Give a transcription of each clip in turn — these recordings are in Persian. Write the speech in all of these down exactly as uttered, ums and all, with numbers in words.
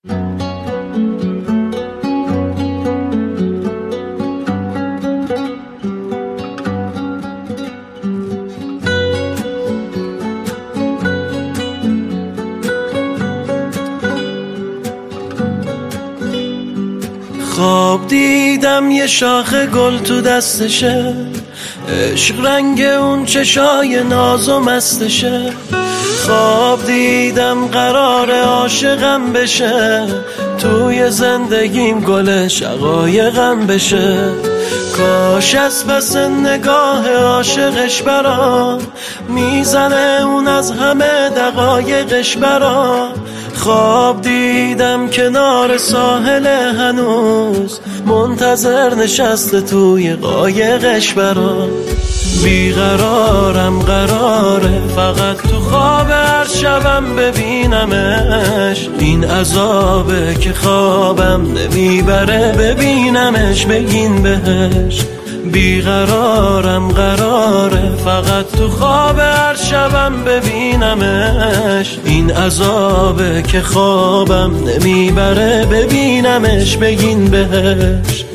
خواب دیدم یه شاخ گل تو دستشه، عشق رنگ اون چشای ناز و مستشه. خواب دیدم قرار عاشقم بشه، توی زندگیم گل شقایقم بشه. کاش از پس نگاه عاشقش برام میزنه اون از همه دقایقش برام. خواب دیدم کنار ساحل هنوز منتظر نشسته توی قایقش برام. بیقرارم قراره فقط تو خواب هر شبم ببینمش، این عذابه که خوابم نمیبره ببینمش بگین بهش. بیقرارم قراره فقط تو خواب هر شبم ببینمش، این عذابه که خوابم نمیبره ببینمش بگین بهش.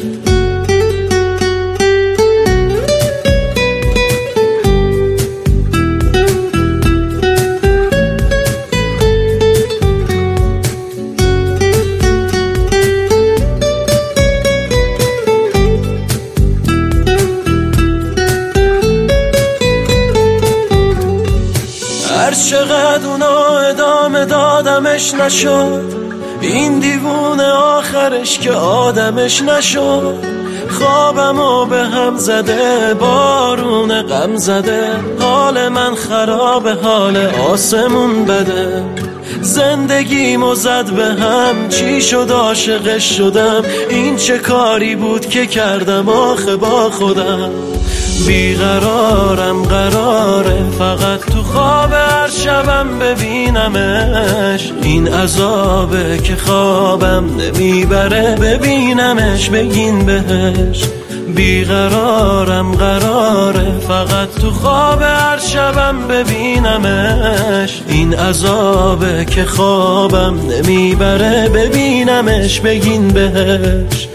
هر چقدر اونا ادامه دادمش نشد، این دیوونه آخرش که آدمش نشد. خوابمو به هم زده بارون غم زده، حال من خرابه حال آسمون بده. زندگیمو زد به هم، چی شد عاشقش شدم، این چه کاری بود که کردم آخه با خودم. بیقرارم قراره فقط تو خواب هر شبم ببینمش، این عذابه که خوابم نمیبره ببینمش بگین بهش. بیقرارم قراره فقط تو خواب هر شبم ببینمش، این عذابه که خوابم نمیبره ببینمش بگین بهش.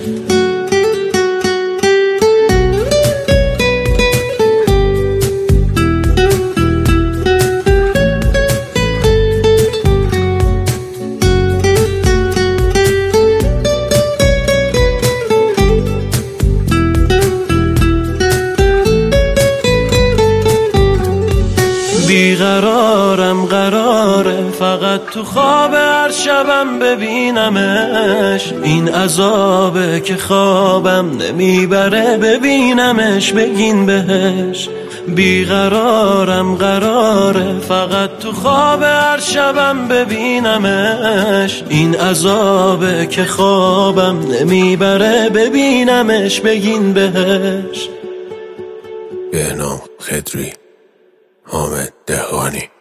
بیقرارم قراره فقط تو خواب هر شبم ببینمش، این عذابه که خوابم نمیبره ببینمش بگین بهش. بیقرارم قراره فقط تو خواب هر شبم ببینمش، این عذابه که خوابم نمیبره ببینمش بگین بهش. بهنام خضری، حامد دهقانی.